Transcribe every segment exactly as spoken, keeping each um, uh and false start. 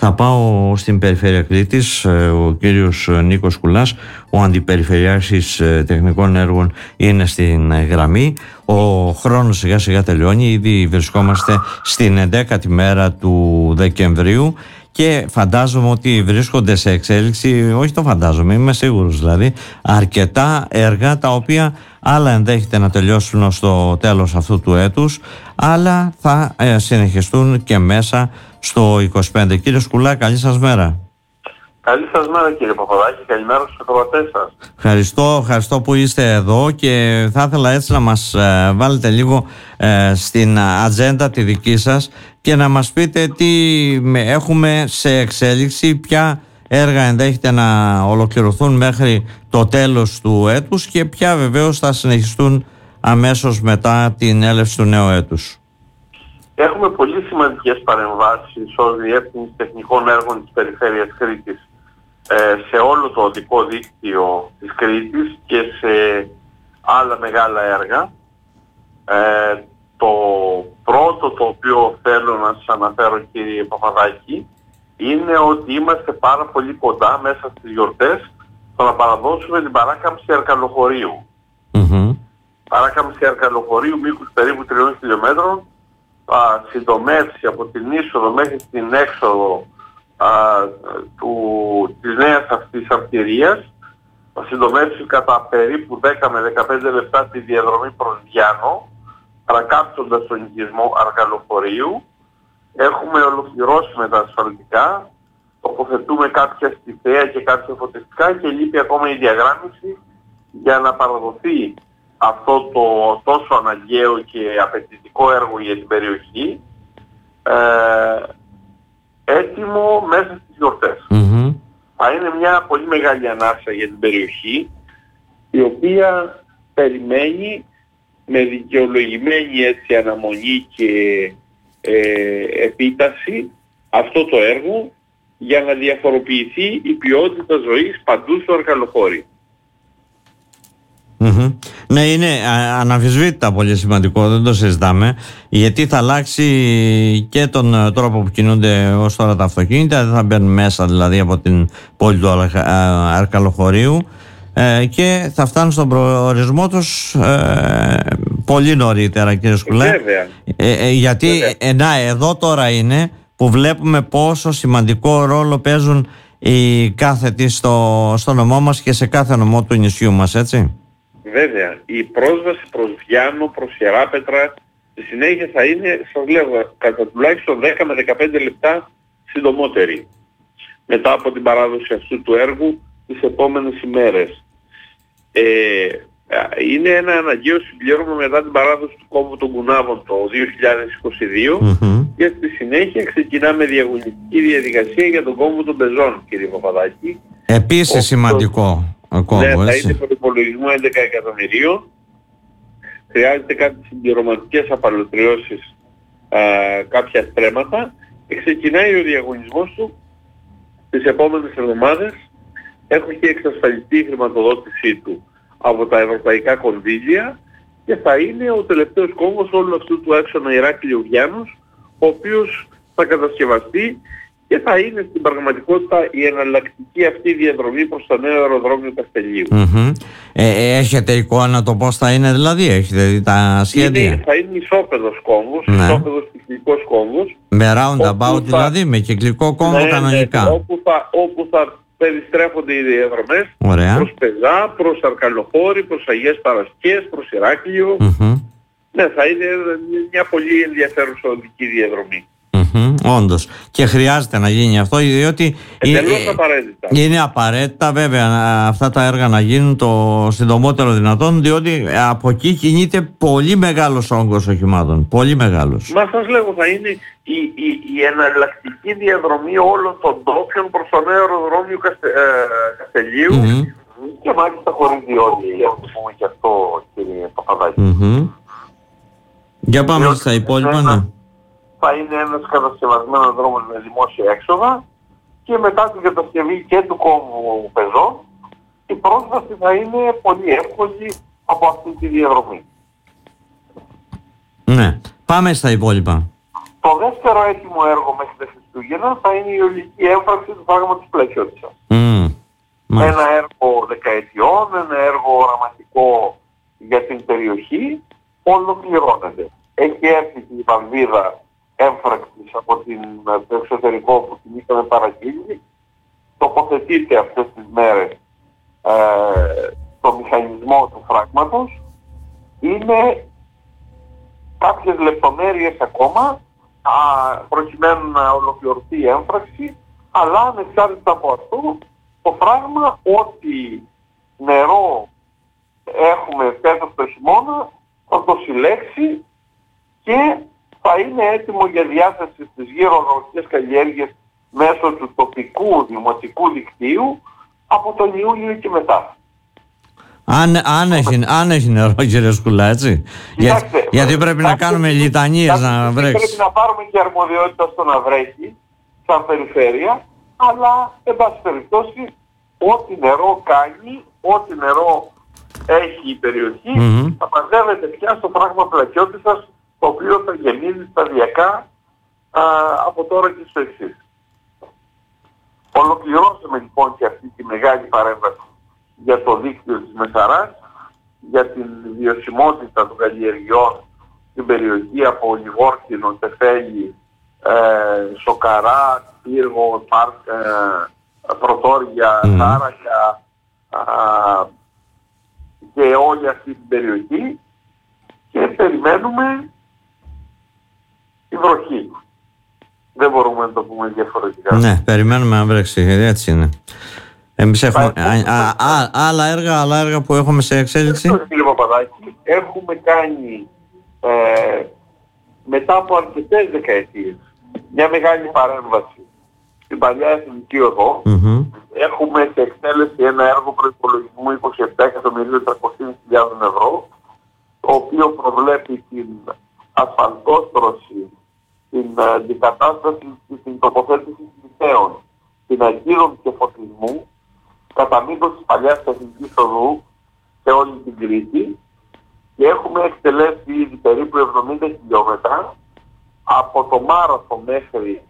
Θα πάω στην περιφέρεια Κρήτης. Ο κύριος Νίκος Κουλάς, ο Αντιπεριφερειάρχης Τεχνικών Έργων, είναι στην γραμμή. Ο χρόνος σιγά σιγά τελειώνει. Ήδη βρισκόμαστε στην ενδέκατη μέρα του Δεκεμβρίου και φαντάζομαι ότι βρίσκονται σε εξέλιξη, όχι το φαντάζομαι, είμαι σίγουρος δηλαδή, αρκετά έργα τα οποία άλλα ενδέχεται να τελειώσουν ως το τέλος αυτού του έτους, άλλα θα ε, συνεχιστούν και μέσα στο είκοσι πέντε. Κύριε Σκουλά, καλή σας μέρα. Καλή σας μέρα κύριε Παπαδάκη, καλημέρα στους ακροατές σας. Ευχαριστώ, ευχαριστώ που είστε εδώ και θα ήθελα έτσι να μας ε, βάλετε λίγο ε, στην ατζέντα τη δική σας και να μας πείτε τι έχουμε σε εξέλιξη, ποια έργα ενδέχεται να ολοκληρωθούν μέχρι το τέλος του έτους και ποια βεβαίως θα συνεχιστούν αμέσως μετά την έλευση του νέου έτους. Έχουμε πολύ σημαντικές παρεμβάσεις ως Διεύθυνση Τεχνικών Έργων της Περιφέρειας Κρήτης σε όλο το οδικό δίκτυο της Κρήτης και σε άλλα μεγάλα έργα. Ε, το πρώτο το οποίο θέλω να σας αναφέρω κύριε Παπαδάκη είναι ότι είμαστε πάρα πολύ κοντά μέσα στις γιορτές στο να παραδώσουμε την παράκαμψη Αρκαλοχωρίου. Mm-hmm. Παράκαμψη Αρκαλοχωρίου μήκους περίπου τριών χιλιόμετρων θα συντομεύσει από την είσοδο μέχρι την έξοδο α, του, της νέας αυτής αρτηρίας, θα συντομεύσει κατά περίπου δέκα με δεκαπέντε λεπτά τη διαδρομή προς Διάνο, παρακάψοντας τον οικισμό Αρκαλοχωρίου. Έχουμε ολοκληρώσει με τα ασφαλτικά, τοποθετούμε κάποια στιφαία και κάποια φωτιστικά και λείπει ακόμα η διαγράμμιση για να παραδοθεί αυτό το τόσο αναγκαίο και απαιτητικό έργο για την περιοχή ε, έτοιμο μέσα στις γιορτές. Mm-hmm. Θα είναι μια πολύ μεγάλη ανάσα για την περιοχή, η οποία περιμένει με δικαιολογημένη έτσι αναμονή και ε, επίταση αυτό το έργο για να διαφοροποιηθεί η ποιότητα ζωής παντού στο Αρκαλοχώρι. Mm-hmm. Ναι, είναι αναμφισβήτητα πολύ σημαντικό, δεν το συζητάμε, γιατί θα αλλάξει και τον τρόπο που κινούνται ως τώρα τα αυτοκίνητα, δεν θα μπαίνουν μέσα δηλαδή από την πόλη του Αρκαλοχωρίου ε, και θα φτάνουν στον προορισμό τους ε, πολύ νωρίτερα κύριε Σκουλέ. Βέβαια. Ε, ε, γιατί Βέβαια. Ε, να, εδώ τώρα είναι που βλέπουμε πόσο σημαντικό ρόλο παίζουν οι κάθετοι στο, στο νομό μας και σε κάθε νομό του νησιού μας, έτσι. Βέβαια, η πρόσβαση προς Διάνο, προς Ιεράπετρα, στη συνέχεια θα είναι, σας λέω, κατά τουλάχιστον δέκα με δεκαπέντε λεπτά συντομότερη μετά από την παράδοση αυτού του έργου τις επόμενες ημέρες. Ε, είναι ένα αναγκαίο συμπλήρωμα μετά την παράδοση του κόμβου των Κουνάβων το δύο χιλιάδες είκοσι δύο mm-hmm. και στη συνέχεια ξεκινάμε διαγωνιστική διαδικασία για τον κόμβο των Πεζών, κύριε Παπαδάκη. Επίσης ο, σημαντικό. Ακόμα, ναι, θα είναι προϋπολογισμό έντεκα εκατομμυρίων. Χρειάζεται κάποιες συμπληρωματικές απαλωτριώσεις, α, κάποια στρέμματα και ξεκινάει ο διαγωνισμός του τις επόμενες εβδομάδες. Έχω και εξασφαλιστεί η χρηματοδότησή του από τα ευρωπαϊκά κονδύλια και θα είναι ο τελευταίος κόμβος όλου αυτού του άξονα Ηράκλειο Γιάννους, ο οποίος θα κατασκευαστεί και θα είναι στην πραγματικότητα η εναλλακτική αυτή διαδρομή προς το νέο αεροδρόμιο Καστελίου. Mm-hmm. Ε, έχετε εικόνα το πώς θα είναι δηλαδή, έχετε δει τα σχέδια? Είναι, θα είναι ισόπεδος κόμβος, ναι. ισόπεδος κυκλικός κόμβος. Με roundabout δηλαδή, θα... με κυκλικό κόμβο ναι, κανονικά. Ναι, όπου, θα, όπου θα περιστρέφονται οι διαδρομές Ωραία. προς Πεζά, προς Αρκαλοχώρι, προς Αγίες Παρασκές, προς Ηράκλειο. Mm-hmm. Ναι, θα είναι μια πολύ ενδιαφέρουσα οδική διαδρομή. Mm-hmm, όντως. Και χρειάζεται να γίνει αυτό, διότι εντελώς απαραίτητα. Είναι απαραίτητα βέβαια αυτά τα έργα να γίνουν το συντομότερο δυνατόν, διότι από εκεί κινείται πολύ μεγάλος όγκος οχημάτων. Πολύ μεγάλος. Μα σας λέγω, θα είναι η, η, η εναλλακτική διαδρομή όλων των ντόπιων προς το νέο αεροδρόμιο Καστε, ε, Καστελίου mm-hmm. και μάλιστα χωρίς διόδια, για να το πούμε και αυτό, κύριε Παπαδάκη. Mm-hmm. Για πάμε διότι στα υπόλοιπα, ναι. Θα είναι ένας κατασκευασμένος δρόμος με δημόσια έξοδα και μετά την κατασκευή και του κόμβου Πεζών η πρόσβαση θα είναι πολύ εύκολη από αυτή τη διαδρομή. Ναι. Πάμε στα υπόλοιπα. Το δεύτερο έτοιμο έργο μέχρι τις Χριστούγεννα θα είναι η ολική έμφραση του πράγματος Πλακιώτισσας. Mm. Ένα έργο δεκαετιών, ένα έργο οραματικό για την περιοχή, ολοκληρώνεται. Έχει έρθει η βαλβίδα έμφραξης από την, το εξωτερικό που την είχαμε παραγγείλει. Τοποθετείται αυτές τις μέρες ε, το μηχανισμό του φράγματος. Είναι κάποιες λεπτομέρειες ακόμα α, προκειμένου να ολοκληρωθεί η έμφραξη, αλλά ανεξάρτητα από αυτό, το φράγμα, ό,τι νερό έχουμε φέτος το χειμώνα, θα το συλλέξει και θα είναι έτοιμο για διάθεση στις γύρω αγροτικές καλλιέργειες μέσω του τοπικού δημοτικού δικτύου από τον Ιούλιο και μετά. Αν, αν, έχει, αν έχει νερό, κύριε Σκουλά, έτσι. Κοιτάξτε, Για, γιατί πρέπει να κάνουμε λιτανίες να βρέξει. Πρέπει να πάρουμε και αρμοδιότητα στο να βρέχει, σαν περιφέρεια, αλλά, εν πάση περιπτώσει, ό,τι νερό κάνει, ό,τι νερό έχει η περιοχή, mm-hmm. θα μαζεύεται πια στο πράγμα Πλακιώτισσας, το οποίο θα γεμίζει σταδιακά α, από τώρα και στο εξής. Ολοκληρώσαμε λοιπόν και αυτή τη μεγάλη παρέμβαση για το δίκτυο της Μεσαράς, για την βιωσιμότητα των καλλιεργειών στην περιοχή από Λιγόρκινο, Τεφέλη, ε, Σοκαρά, Πύργο, Πάρκ, ε, Πρωτόρια, mm. Τάραχια ε, και όλη αυτή την περιοχή, και περιμένουμε τη βροχή. Δεν μπορούμε να το πούμε διαφορετικά. Ναι, περιμένουμε να βρέξει, έτσι είναι. Εμείς έχουμε α, α, α, άλλα έργα, άλλα έργα που έχουμε σε εξέλιξη. Κύριε Παπαδάκη, έχουμε κάνει ε, μετά από αρκετές δεκαετίες μια μεγάλη παρέμβαση στην παλιά Εθνική Οδό. Mm-hmm. Έχουμε σε εκτέλεση ένα έργο προϋπολογισμού είκοσι επτά εκατομμυρίων τριακόσιες χιλιάδες ευρώ, το οποίο προβλέπει την ασφαλτόστρωση, την αντικατάσταση και την τοποθέτηση λιθέων, την αγκύρων και φωτισμού κατά μήκος της παλιάς Εθνικής Οδού σε όλη την Κρήτη, και έχουμε εκτελέσει ήδη περίπου εβδομήντα χιλιόμετρα από το Μάραθο μέχρι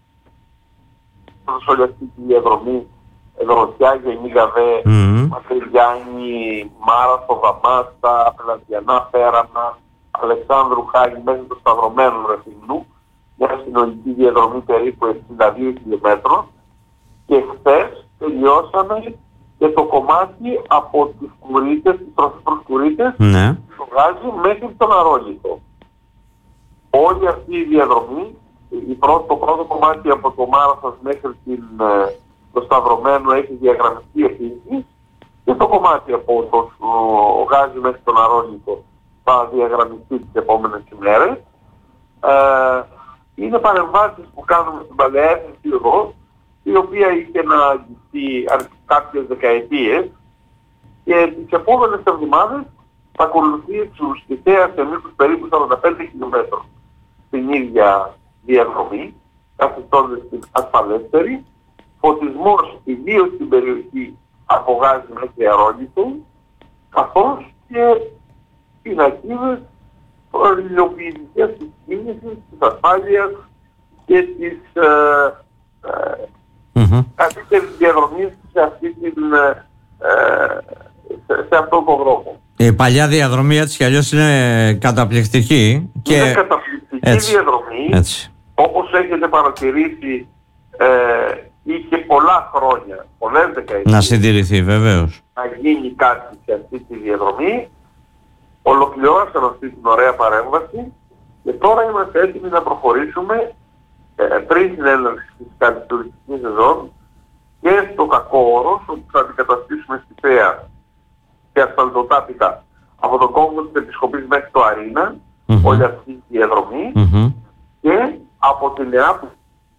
όλη αυτή τη διαδρομή Δροσιά, Γενή Γαβέ, mm. Μακρυγιάννη, Μάραθο, Δαμάστα, Πλατιανά, Πέρανα, Αλεξάνδρου Χάγη μέχρι το Σταυρωμένο Ρεθυμνού, μια συνολική διαδρομή περίπου εξήντα δύο χιλιόμετρων, και χθες τελειώσαμε και το κομμάτι από τις Κουρίτες, τις τροφικές Κουρίτες, mm. το Γάζι μέχρι τον Αρόλιτο. Όλη αυτή η διαδρομή, η πρώτο, το πρώτο κομμάτι από το Μάραθος μέχρι την, το Σταυρωμένο έχει διαγραμμιστεί επίσης, και το κομμάτι από το ο, Γάζι μέχρι τον Αρόλιτο θα διαγραμμιστεί τις επόμενες ημέρες. Ε, είναι παρεμβάσεις που κάνουμε στην παλαιά Εθνική Οδό, η οποία είχε να αγγιστεί κάποιες δεκαετίες, και τις επόμενες εβδομάδες θα ακολουθεί εξουσιαστικά σε μήκος περίπου σαράντα πέντε χιλιόμετρων στην ίδια διαδρομή, καθιστώντας την ασφαλέστερη, φωτισμός ιδίως στην περιοχή από Γάζι μέχρι Αρόλιτο, καθώς και πινακίδες υλοποιητικές της κίνησης, της ασφάλειας και της ε, ε, mm-hmm. καλύτερης διαδρομής σε, αυτή την, ε, σε, σε αυτόν τον δρόμο. Η παλιά διαδρομή έτσι κι αλλιώς είναι καταπληκτική. Και... Είναι καταπληκτική έτσι. διαδρομή. Έτσι. Όπως έχετε παρατηρήσει, ε, είχε πολλά χρόνια, πολλές δεκαετίες, να συντηρηθεί βεβαίως, να γίνει κάτι σε αυτή τη διαδρομή. Ολοκληρώσαμε αυτή την ωραία παρέμβαση και τώρα είμαστε έτοιμοι να προχωρήσουμε ε, πριν την έναρξη της καλλιτουργικής σεζόν και στο Κακόωρος, όπου θα αντικαταστήσουμε στη Θέα και ασφαλτοτάπητα από τον κόμβο της Επισκοπής μέχρι το Αρίνα, mm-hmm. όλη αυτή η διαδρομή, mm-hmm. και από την Νεάπολη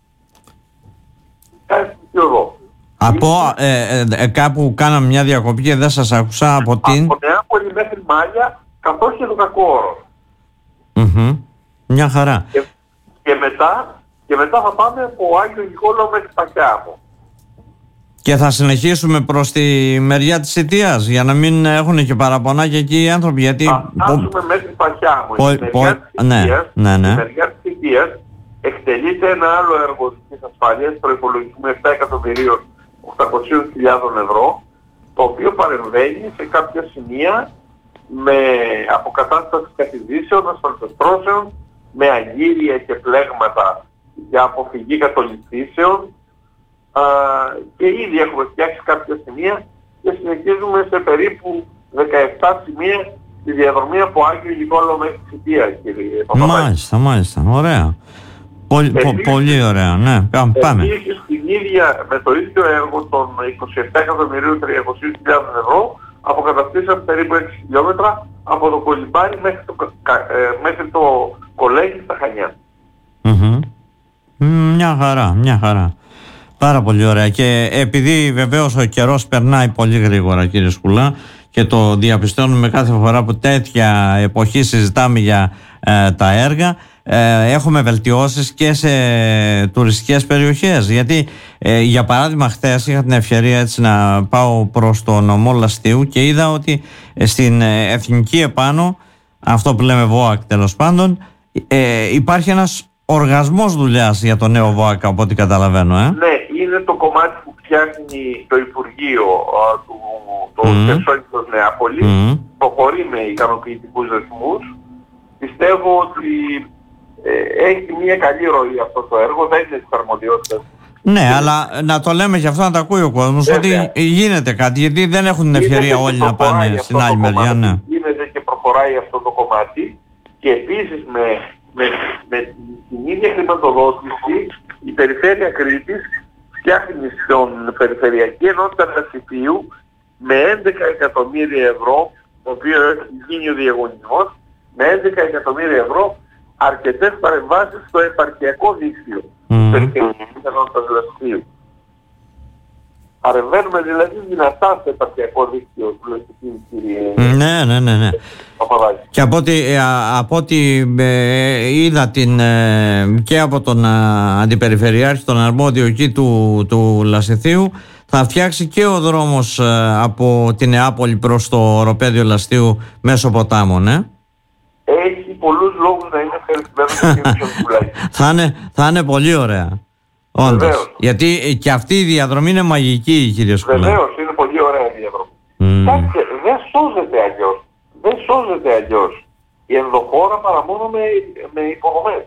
και οδό. Από ε, ε, ε, κάπου κάναμε μια διακοπή και δεν σας άκουσα. Από την... Από Νεάπολη μέχρι Μάλια, καθώς και το Κακόωρο. Mm-hmm. Μια χαρά. Και, και, μετά, και μετά θα πάμε από Άγιο Νικόλαο μέχρι Παχιάμο. Και θα συνεχίσουμε προς τη μεριά της Σιτίας, για να μην έχουν και παραπονάκια εκεί οι άνθρωποι. Γιατί... Θα φτάσουμε μέχρι Παχιάμο. Πο... Η μεριά Πο... της Σιτίας, ναι, ναι, ναι. η μεριά της Σιτίας εκτελείται ένα άλλο έργο οδικής ασφάλειας, προϋπολογισμού επτά εκατομμυρίων οκτακόσιες χιλιάδες ευρώ, το οποίο παρεμβαίνει σε κάποια σημεία με αποκατάσταση καθιδρύσεων, ασφαλτοστρώσεων, με αγγύρια και πλέγματα για αποφυγή κατολιστήσεων, και ήδη έχουμε φτιάξει κάποια σημεία και συνεχίζουμε σε περίπου δεκαεπτά σημεία τη διαδρομή από Άγιο Νικόλαο μέχρι Ψητία, κύριε Παπαδάκη. Μάλιστα, μάλιστα, ωραία. Πολύ, Επίσης, πολύ ωραία, ναι. Πάμε. Επίσης, την ίδια, με το ίδιο έργο των είκοσι επτά εκατομμυρίων τριακόσιες χιλιάδες ευρώ, αποκαταστήσαμε περίπου έξι χιλιόμετρα από το Κολυμπάρι μέχρι το, ε, μέχρι το Κολέγι στα Χανιά. Mm-hmm. Μια χαρά, μια χαρά. Πάρα πολύ ωραία. Και επειδή βεβαίως ο καιρός περνάει πολύ γρήγορα, κύριε Σκουλά, και το διαπιστώνουμε κάθε φορά που τέτοια εποχή συζητάμε για ε, τα έργα, ε, έχουμε βελτιώσεις και σε τουριστικές περιοχές. Γιατί ε, για παράδειγμα χθες είχα την ευκαιρία έτσι να πάω προς το νομό Λαστείου και είδα ότι ε, στην ε, Εθνική Επάνω, αυτό που λέμε ΒΟΑΚ τέλος πάντων, ε, υπάρχει ένας οργασμός δουλειάς για το νέο ΒΟΑΚ, από ό,τι καταλαβαίνω. Ε? Ναι, είναι το κομμάτι που φτιάχνει το Υπουργείο α, του το mm. Χερσόνησος Νεάπολης, mm. προχωρεί με ικανοποιητικούς ρυθμούς. Πιστεύω ότι ε, έχει μια καλή ροή αυτό το έργο, δεν είναι της αρμοδιότητας. Ναι, και... αλλά να το λέμε και αυτό να το ακούει ο κόσμος, ότι γίνεται κάτι, γιατί δεν έχουν την ευκαιρία όλοι να πάνε στην άλλη μεριά. Ναι. Γίνεται και προχωράει αυτό το κομμάτι, και επίσης με, με, με την ίδια χρηματοδότηση η Περιφέρεια Κρήτης φτιάχνει στον Περιφερειακή Ενότητα Λασιθίου με έντεκα εκατομμύρια ευρώ, το οποίο έχει γίνει ο διαγωνισμός, με έντεκα εκατομμύρια ευρώ αρκετές παρεμβάσεις στο επαρχιακό δίκτυο mm. της Περιφερειακής Ενότητας Λασιθίου. Παρεμβαίνουμε δηλαδή δυνατά στο επαρχιακό δίκτυο του Λασιθίου, κύριε. Ναι, ναι, ναι, ναι. Και από ό,τι, από ό,τι ε, είδα την, ε, και από τον ε, Αντιπεριφερειάρχη, τον αρμόδιο εκεί του, του Λασιθίου, θα φτιάξει και ο δρόμος ε, από την Νεάπολη προς το οροπέδιο Λαστείου μέσω ποτάμων, ε. Έχει πολλούς λόγους να είναι ευχαριστημένος και ο θα, είναι, θα είναι πολύ ωραία. Όντως. Γιατί και αυτή η διαδρομή είναι μαγική, κύριε Σκουλά. Βεβαίως, είναι πολύ ωραία η διαδρομή. Mm. Κάτσε, δεν σώζεται αλλιώς. Δεν σώζεται αλλιώς η ενδοχώρα παρά μόνο με, με υποδομές.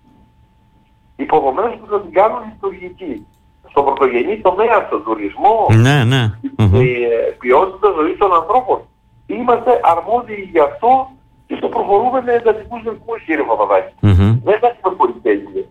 Υποδομές που θα την κάνουν λειτουργική. Στον πρωτογενή τομέα, στον τουρισμό, ναι, ναι. η ποιότητα ζωής των ανθρώπων. Είμαστε αρμόδιοι γι' αυτό και το προχωρούμε με εντατικούς ρυθμούς, κύριε Παπαδάκη. Mm-hmm. Δεν έχουμε πολύ τέλεια.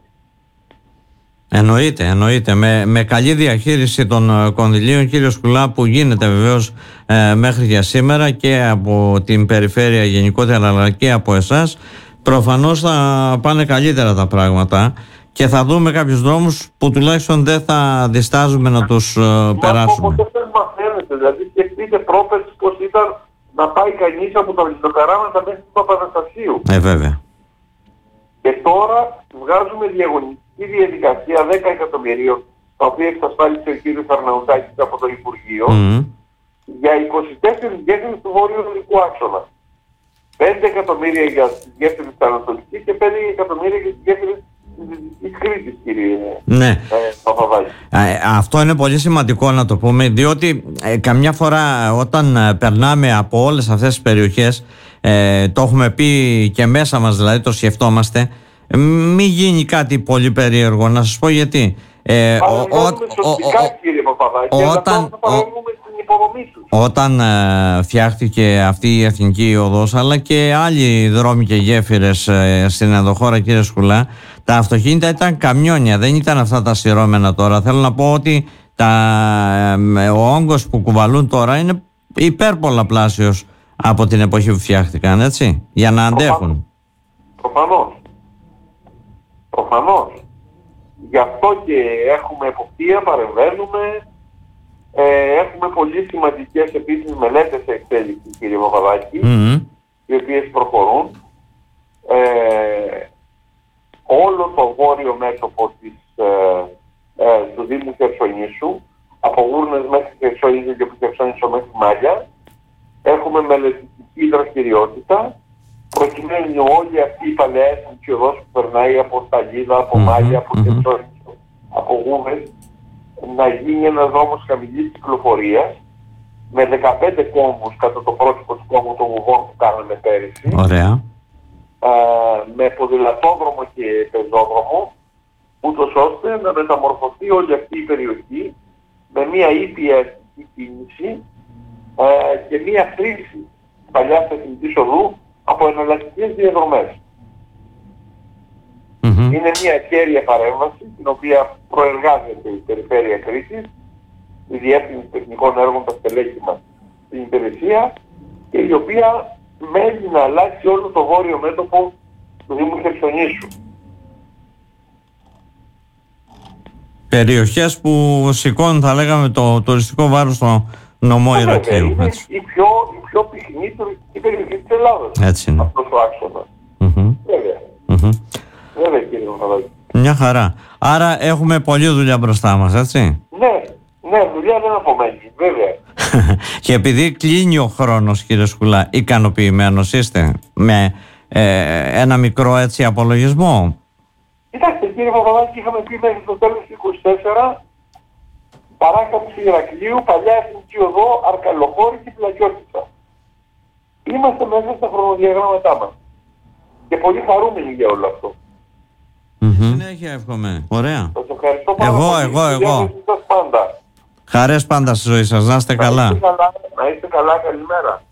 Εννοείται, εννοείται. Με, με καλή διαχείριση των κονδυλίων, κύριε Σκουλά, που γίνεται βεβαίως ε, μέχρι για σήμερα και από την περιφέρεια γενικότερα, αλλά και από εσάς, προφανώς θα πάνε καλύτερα τα πράγματα και θα δούμε κάποιους δρόμους που τουλάχιστον δεν θα διστάζουμε να τους ε, περάσουμε. Μα δεν μαθαίνετε, δηλαδή σκεφτείτε πρόπερση πως ήταν να πάει κανείς από τα Λιτοκαράματα μέχρι του Παπαναστασίου. Ε, βέβαια. Και τώρα βγάζουμε διαγωνιστική διαδικασία δέκα εκατομμυρίων, τα οποία εξασφάλισε ο κύριος Αρναουτάκης από το Υπουργείο, mm. για είκοσι τέσσερις γέφυρες του βορειοανατολικού άξονα. πέντε εκατομμύρια για τις γέφυρες της Ανατολικής και πέντε εκατομμύρια για τις γέφυρες της Κρήτης, κύριε ναι. ε, Παπαδάκη. Ε, αυτό είναι πολύ σημαντικό να το πούμε, διότι ε, καμιά φορά όταν ε, περνάμε από όλες αυτές τις περιοχές, ε, το έχουμε πει και μέσα μας, δηλαδή το σκεφτόμαστε, μην γίνει κάτι πολύ περίεργο. Να σας πω γιατί. Ε, ο, ο, ο, σωστικά, ο, κύριε Παπαδάκη, όταν, θα παρέμβουμε στην υποδομή τους. Όταν ε, φτιάχτηκε αυτή η εθνική οδός, αλλά και άλλοι δρόμοι και γέφυρες ε, στην ενδοχώρα, κύριε Σκουλά, τα αυτοκίνητα ήταν καμιόνια, δεν ήταν αυτά τα σειρώμενα τώρα. Θέλω να πω ότι τα, ε, ο όγκος που κουβαλούν τώρα είναι υπερπολαπλάσιος από την εποχή που φτιάχτηκαν, έτσι, για να αντέχουν. Προφανώς. Προφανώς. Γι' αυτό και έχουμε εποπτεία, παρεμβαίνουμε, ε, έχουμε πολύ σημαντικές επίσης μελέτες σε εξέλιξη, κύριε Παπαδάκη, mm-hmm. οι οποίες προχωρούν. Ε, όλο το βόρειο μέτωπο της, ε, ε, του Δήμου Χερσονήσου, από Γούρνες μέχρι Χερσονήσου και από Χερσόνησο μέχρι Μάλια, έχουμε μελετητική δραστηριότητα προκειμένου όλη αυτή η παλαιά εθνική οδός που περνάει από Σταγίδα, από Mm-hmm. Μάγια, από Mm-hmm. Κετσόνικο, από Γούβες, να γίνει ένας δρόμος χαμηλής κυκλοφορίας με δεκαπέντε κόμβους κατά το πρότυπο του κόμβου των Γουβών που κάναμε πέρυσι. Ωραία. Α, με ποδηλατόδρομο και πεζόδρομο, ούτως ώστε να μεταμορφωθεί όλη αυτή η περιοχή με μια ήπια αστική κίνηση α, και μια χρήση της παλιάς εθνικής οδού από εναλλακτικές διαδρομές. Mm-hmm. Είναι μια κέρια παρέμβαση την οποία προεργάζεται η Περιφέρεια Κρήτης, η Διεύθυνση Τεχνικών Έργων, τα στελέχη μας στην υπηρεσία, και η οποία μένει να αλλάξει όλο το βόρειο μέτωπο του Δήμου Χερσονήσου. Περιοχές που σηκώνουν, θα λέγαμε, το τουριστικό βάρος στο νομό Ηρακλείου. Είναι η πιο, η πιο πυκνή τουριστική περιοχή της Ελλάδας. Έτσι είναι. Αυτός ο άξονας. Mm-hmm. Βέβαια. Mm-hmm. Βέβαια, κύριε Μαχαλάκη. Μια χαρά. Άρα έχουμε πολλή δουλειά μπροστά μας, έτσι. Ναι, ναι, δουλειά δεν απομένει, βέβαια. Και επειδή κλείνει ο χρόνος, κύριε Σκουλά, ικανοποιημένος είστε με ε, ένα μικρό έτσι απολογισμό? Κοιτάξτε, κύριε Παπαδάκη, είχαμε πει μέχρι το τέλος του είκοσι τέσσερα παράκαμψη Ηρακλείου, παλιά εθνική οδό, Αρκαλοχώρη και Πλακιώτισσα. Είμαστε μέσα στα χρονοδιαγράμματά μας και πολύ χαρούμενοι για όλο αυτό. Mm-hmm. Συνέχεια εύχομαι. Ωραία. Σας ευχαριστώ πάρα Εγώ, πολύ. εγώ, εγώ. Σας πάντα. Χαρές πάντα στη ζωή σας. Να είστε καλά. Να είστε καλά, να είστε καλά, καλημέρα.